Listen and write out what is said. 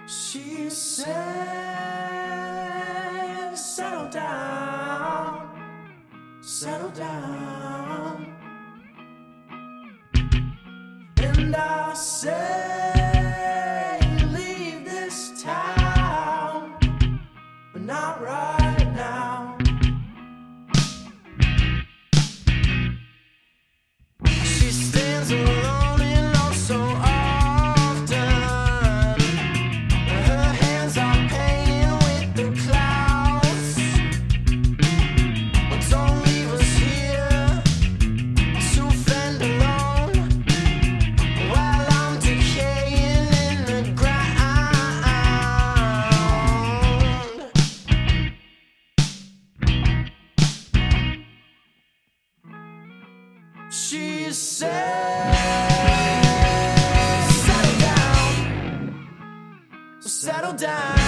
She said, settle down. And I say, leave this town, but not right now. She stands alone and oh so often. Her hands are painted with the clouds. But don't leave us here to fend alone while I'm decaying in the ground. She said, settle down, settle down.